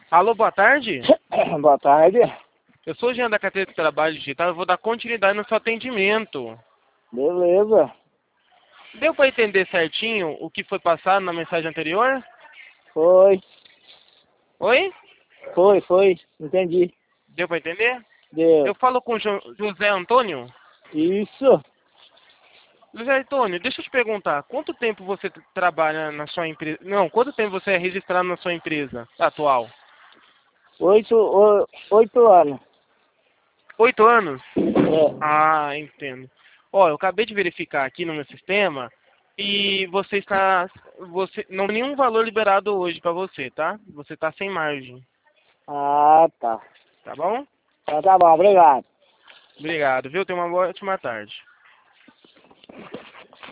Alô, boa tarde. Boa tarde. Eu sou o Jean da Carteira de Trabalho Digital. Eu vou dar continuidade no seu atendimento. Beleza. Deu para entender certinho o que foi passado na mensagem anterior? Foi. Oi? Foi. Entendi. Deu para entender? Deu. Eu falo com o José Antônio. Isso. José Antônio, deixa eu te perguntar. Quanto tempo você trabalha na sua empresa? Não, quanto tempo você é registrado na sua empresa atual? 8 anos. 8 anos? É. Ah, entendo. Ó, eu acabei de verificar aqui no meu sistema e você não tem nenhum valor liberado hoje para você, tá? Você tá sem margem, Ah, tá. tá bom? Então tá bom, obrigado. Obrigado, viu? Tenha uma ótima tarde.